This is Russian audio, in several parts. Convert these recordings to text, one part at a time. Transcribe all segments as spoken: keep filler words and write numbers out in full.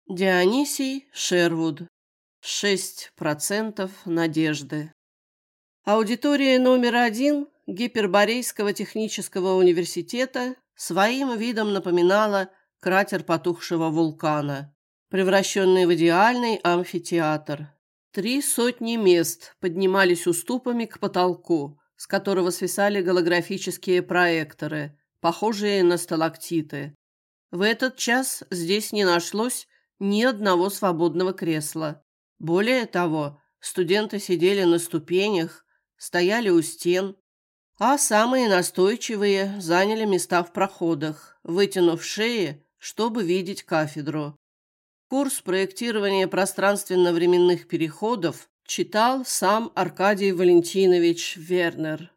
Дионисий Шервуд. Шесть процентов надежды. Аудитория номер один Гиперборейского технического университета своим видом напоминала кратер потухшего вулкана, превращенный в идеальный амфитеатр. Три сотни мест поднимались уступами к потолку, с которого свисали голографические проекторы, похожие на сталактиты. В этот час здесь не нашлось ни одного свободного кресла. Более того, студенты сидели на ступенях, стояли у стен, а самые настойчивые заняли места в проходах, вытянув шеи, чтобы видеть кафедру. Курс проектирования пространственно-временных переходов читал сам Аркадий Валентинович Вернер.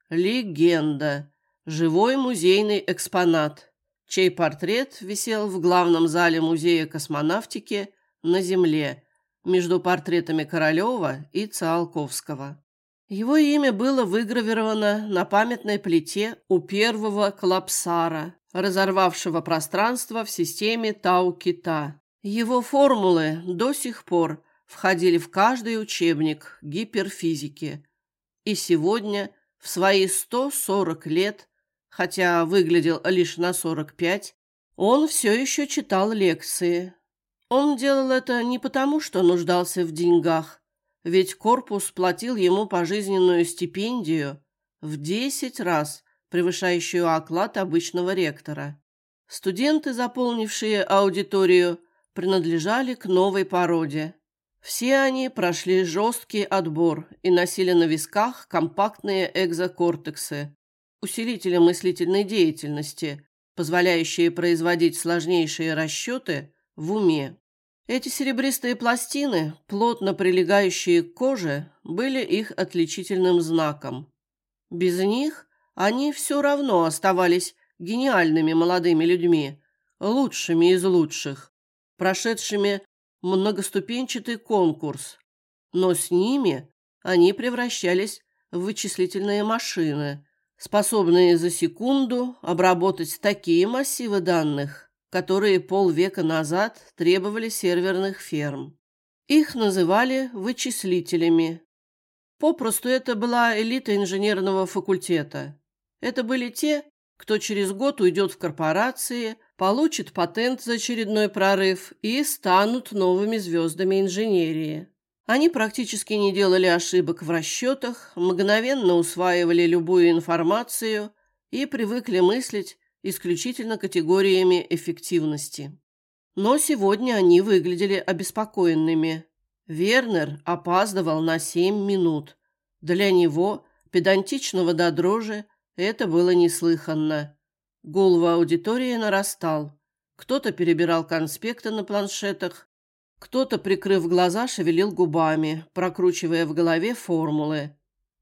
Легенда, живой музейный экспонат, чей портрет висел в главном зале Музея космонавтики на Земле, между портретами Королева и Циолковского. Его имя было выгравировано на памятной плите у первого коллапсара, разорвавшего пространство в системе Тау-Кита. Его формулы до сих пор входили в каждый учебник гиперфизики. И сегодня, в свои сто сорок лет, хотя выглядел лишь на сорок пять, он все еще читал лекции. Он делал это не потому, что нуждался в деньгах, ведь корпус платил ему пожизненную стипендию в десять раз превышающую оклад обычного ректора. Студенты, заполнившие аудиторию, принадлежали к новой породе. Все они прошли жесткий отбор и носили на висках компактные экзокортексы, усилители мыслительной деятельности, позволяющие производить сложнейшие расчеты в уме. Эти серебристые пластины, плотно прилегающие к коже, были их отличительным знаком. Без них они все равно оставались гениальными молодыми людьми, лучшими из лучших, прошедшими многоступенчатый конкурс. Но с ними они превращались в вычислительные машины, способные за секунду обработать такие массивы данных, которые полвека назад требовали серверных ферм. Их называли вычислителями. Попросту это была элита инженерного факультета. Это были те, кто через год уйдет в корпорации, получит патент за очередной прорыв и станут новыми звездами инженерии. Они практически не делали ошибок в расчетах, мгновенно усваивали любую информацию и привыкли мыслить исключительно категориями эффективности. Но сегодня они выглядели обеспокоенными. Вернер опаздывал на семь минут. Для него, педантичного до дрожи, это было неслыханно. Гул в аудитории нарастал. Кто-то перебирал конспекты на планшетах, кто-то, прикрыв глаза, шевелил губами, прокручивая в голове формулы.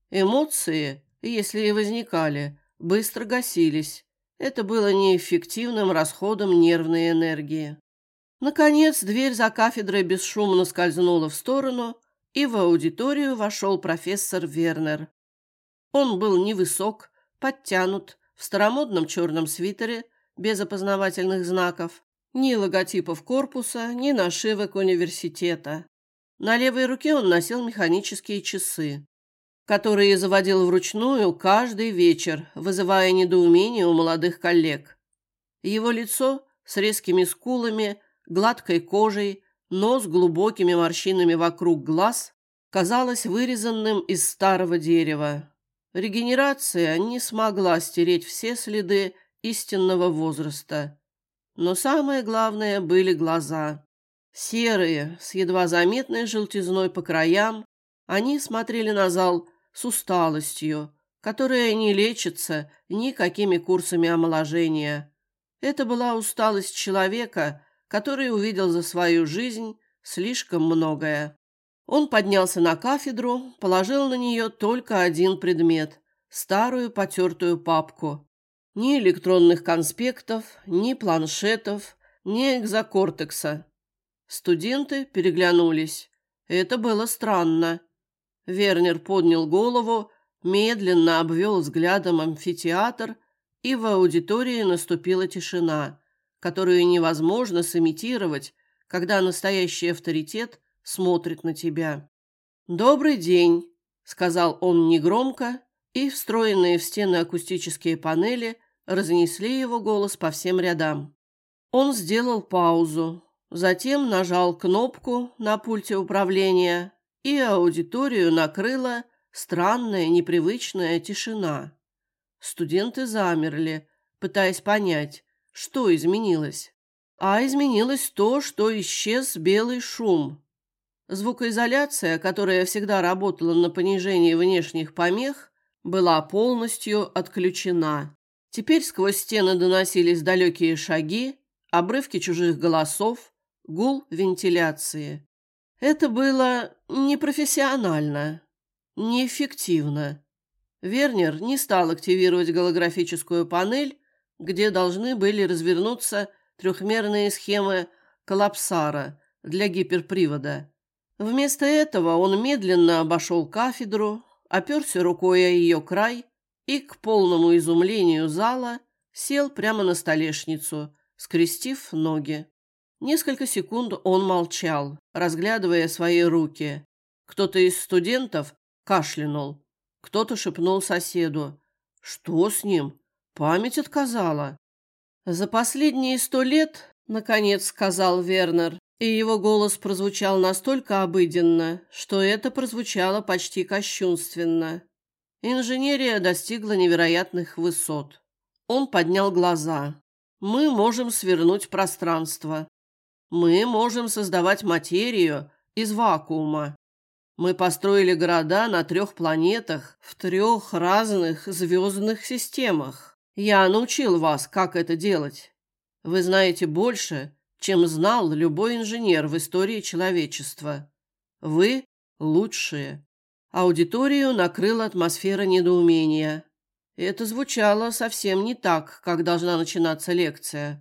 Эмоции, если и возникали, быстро гасились. Это было неэффективным расходом нервной энергии. Наконец, дверь за кафедрой бесшумно скользнула в сторону, и в аудиторию вошел профессор Вернер. Он был невысок, подтянут, в старомодном черном свитере, без опознавательных знаков, ни логотипов корпуса, ни нашивок университета. На левой руке он носил механические часы, которые заводил вручную каждый вечер, вызывая недоумение у молодых коллег. Его лицо с резкими скулами, гладкой кожей, нос с глубокими морщинами вокруг глаз казалось вырезанным из старого дерева. Регенерация не смогла стереть все следы истинного возраста. Но самое главное были глаза. Серые, с едва заметной желтизной по краям, они смотрели на зал с усталостью, которая не лечится никакими курсами омоложения. Это была усталость человека, который увидел за свою жизнь слишком многое. Он поднялся на кафедру, положил на нее только один предмет – старую потертую папку. Ни электронных конспектов, ни планшетов, ни экзокортекса. Студенты переглянулись. Это было странно. Вернер поднял голову, медленно обвел взглядом амфитеатр, и в аудитории наступила тишина, которую невозможно сымитировать, когда настоящий авторитет смотрит на тебя. «Добрый день», — сказал он негромко, и встроенные в стены акустические панели разнесли его голос по всем рядам. Он сделал паузу, затем нажал кнопку на пульте управления, и аудиторию накрыла странная, непривычная тишина. Студенты замерли, пытаясь понять, что изменилось. А изменилось то, что исчез белый шум. Звукоизоляция, которая всегда работала на понижении внешних помех, была полностью отключена. Теперь сквозь стены доносились далекие шаги, обрывки чужих голосов, гул вентиляции. Это было непрофессионально, неэффективно. Вернер не стал активировать голографическую панель, где должны были развернуться трехмерные схемы коллапсара для гиперпривода. Вместо этого он медленно обошел кафедру, оперся рукой о ее край и, к полному изумлению зала, сел прямо на столешницу, скрестив ноги. Несколько секунд он молчал, разглядывая свои руки. Кто-то из студентов кашлянул, кто-то шепнул соседу: «Что с ним? Память отказала». «За последние сто лет, — наконец сказал Вернер, и его голос прозвучал настолько обыденно, что это прозвучало почти кощунственно, — инженерия достигла невероятных высот». Он поднял глаза. «Мы можем свернуть пространство. Мы можем создавать материю из вакуума. Мы построили города на трех планетах в трех разных звездных системах. Я научил вас, как это делать. Вы знаете больше, чем знал любой инженер в истории человечества. Вы лучшие». Аудиторию накрыла атмосфера недоумения. Это звучало совсем не так, как должна начинаться лекция.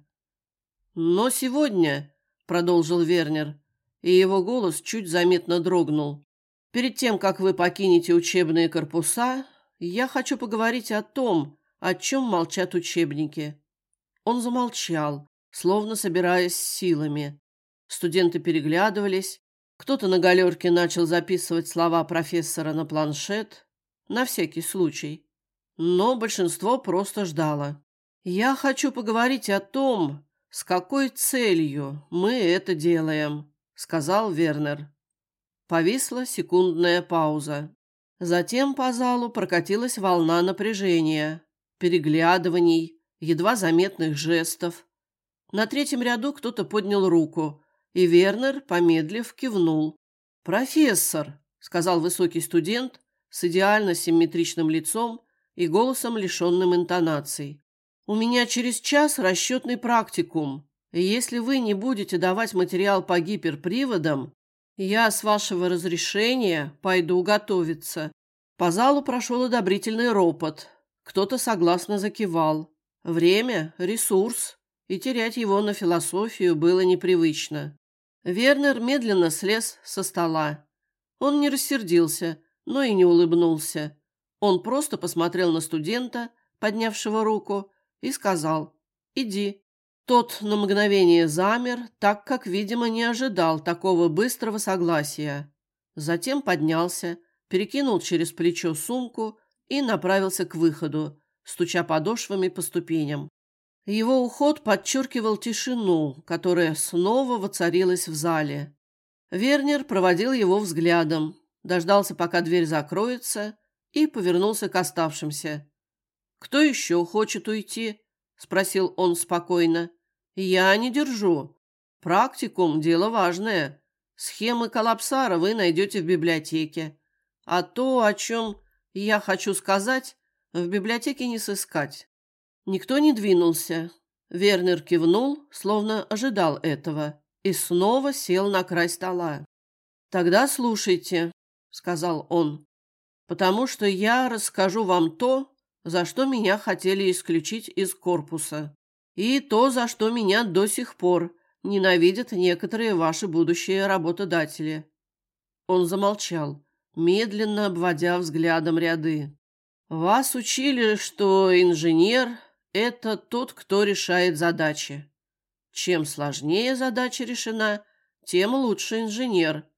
«Но сегодня, — продолжил Вернер, и его голос чуть заметно дрогнул, — перед тем, как вы покинете учебные корпуса, я хочу поговорить о том, о чем молчат учебники». Он замолчал, словно собираясь с силами. Студенты переглядывались. Кто-то на галерке начал записывать слова профессора на планшет, на всякий случай. Но большинство просто ждало. «Я хочу поговорить о том, с какой целью мы это делаем», — сказал Вернер. Повисла секундная пауза. Затем по залу прокатилась волна напряжения, переглядываний, едва заметных жестов. На третьем ряду кто-то поднял руку, и Вернер, помедлив, кивнул. «Профессор», — сказал высокий студент с идеально симметричным лицом и голосом, лишенным интонаций, «у меня через час расчетный практикум, и если вы не будете давать материал по гиперприводам, я, с вашего разрешения, пойду готовиться». По залу прошел одобрительный ропот. Кто-то согласно закивал. Время – ресурс, и терять его на философию было непривычно. Вернер медленно слез со стола. Он не рассердился, но и не улыбнулся. Он просто посмотрел на студента, поднявшего руку, и сказал: «Иди». Тот на мгновение замер, так как, видимо, не ожидал такого быстрого согласия. Затем поднялся, перекинул через плечо сумку и направился к выходу, стуча подошвами по ступеням. Его уход подчеркивал тишину, которая снова воцарилась в зале. Вернер проводил его взглядом, дождался, пока дверь закроется, и повернулся к оставшимся. «Кто еще хочет уйти?» – спросил он спокойно. «Я не держу. Практикум – дело важное. Схемы коллапсара вы найдете в библиотеке. А то, о чем я хочу сказать, в библиотеке не сыскать». Никто не двинулся. Вернер кивнул, словно ожидал этого, и снова сел на край стола. «Тогда слушайте», — сказал он, — «потому что я расскажу вам то, за что меня хотели исключить из корпуса, и то, за что меня до сих пор ненавидят некоторые ваши будущие работодатели». Он замолчал, медленно обводя взглядом ряды. «Вас учили, что инженер — это тот, кто решает задачи. Чем сложнее задача решена, тем лучше инженер.